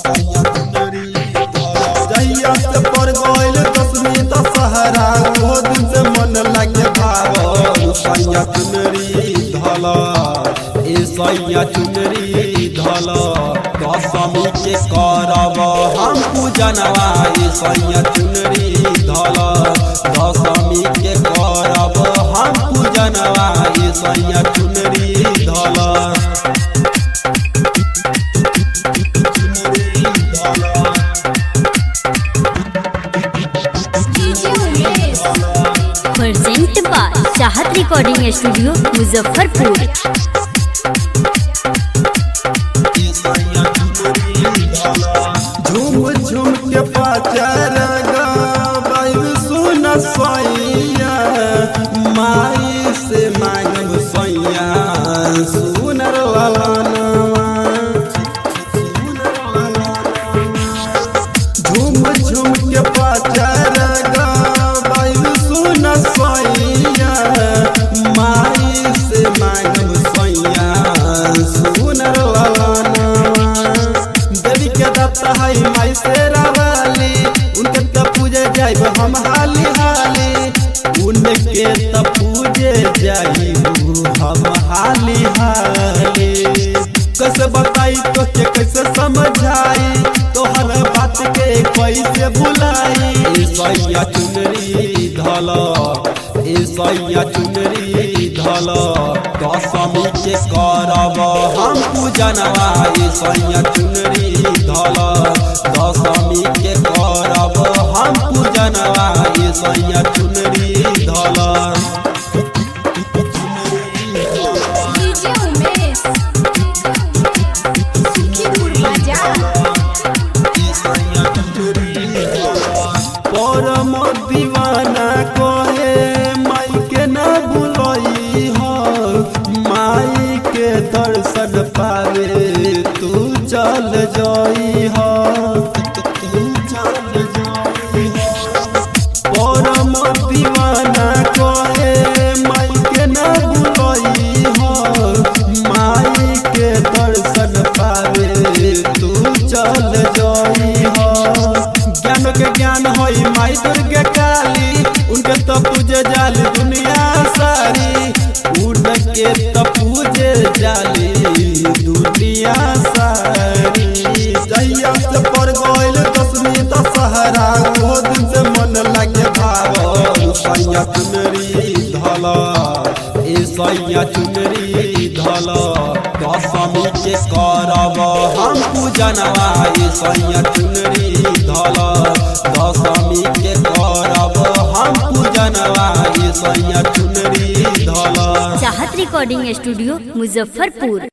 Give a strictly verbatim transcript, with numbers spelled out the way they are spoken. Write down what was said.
जहिया से पर गइल दसवीं दशहरा वो दिन से मन लागे भाव सैया चुनरी धला ए सैया चुनरी धला दशमी के करब हम पूजनवा ए सैया चुनरी धला दशमी के करब हम पूजनवा ए सैया चुनरी धला present by Chahat recording studio Muzaffarpur. झूम झूम के पाचर गाइब सुन सैया माई से मांगब सैया सुनर वाला झूम झूम के पाचर गाइब सुन सैया माई से मांगब सैया सुनर वाला है माई से रावाली उनके त पूजे जाइब हम हाली हाली उनके त पूजे जाइब हम हाली हाली कैसे बताई तो के कैसे समझाई तोहर बात के कैसे बुलाई सैया चुनरी धला ए सैया चुनरी धला दशमी के करब हम पूजनवा ए सैया चुनरी धला दशमी के करब हम पूजनवा ए सैया चुनरी धला परम दीवाना कहे माई के न बुलई हो माई के दर्शन पावे तू चल जाई हो तू चल जाई हो परम दीवाना कहे माई के न बुलई हो माई के दर्शन पावे तू चल जाई हो ज्ञान के ज्ञान होई माई दुर्गे काली उनके तो पूजे जाली दुनिया सारी उनके तो पूजे जाली दुनिया सारी जहिया से पर गइल दसवीं दशहरा वो दिन से मन लागे भाव सैया चुनरी धला ए सैया चुनरी धला दशमी के करब हम पूजनवा ए सैया चुनरी धला दशमी के करब हम पूजनवा ए सैया चुनरी धला चाहत रिकॉर्डिंग स्टूडियो मुजफ्फरपुर।